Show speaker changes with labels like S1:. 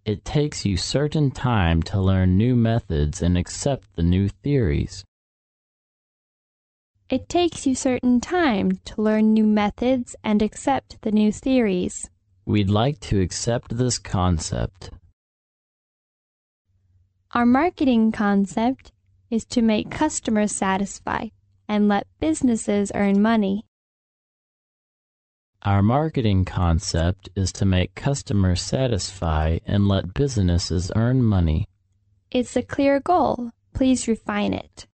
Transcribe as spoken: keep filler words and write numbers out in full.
S1: It takes you certain time to learn new methods and accept the new theories.
S2: It takes you certain time to learn new methods and accept the new theories.
S1: We'd like to accept this concept.
S2: Our marketing concept is to make customers satisfied and let businesses earn money.
S1: Our marketing concept is to make customers satisfy and let businesses earn money.
S2: It's a clear goal. Please refine it.